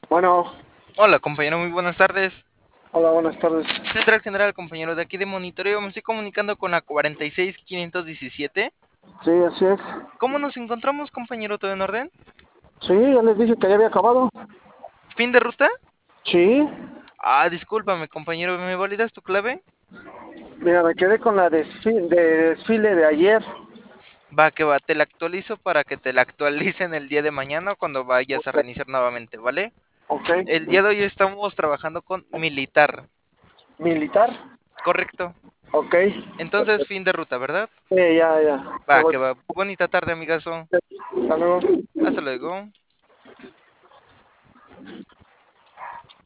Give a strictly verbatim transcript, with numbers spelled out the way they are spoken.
Bueno, Hola, compañero, muy buenas tardes. hola, buenas tardes. Central General, compañero, de aquí de monitoreo. Me estoy comunicando con la cuarenta y seis quinientos diecisiete. Sí, así es. ¿Cómo nos encontramos, compañero? ¿Todo en orden? Sí, ya les dije que ya había acabado. ¿Fin de ruta? Sí, Ah, discúlpame, compañero, ¿me validas tu clave? mira, me quedé con la desfi- de desfile de ayer. Va, que va, te la actualizo para que te la actualicen el día de mañana cuando vayas a Ok, reiniciar nuevamente, ¿vale? ok. El día de hoy estamos trabajando con militar, Militar, ¿correcto? ok. Entonces, fin de ruta, ¿verdad? Sí, ya, ya. Ya Va, voy. que va. Bonita tarde, amigazo. Hasta luego. Hasta luego.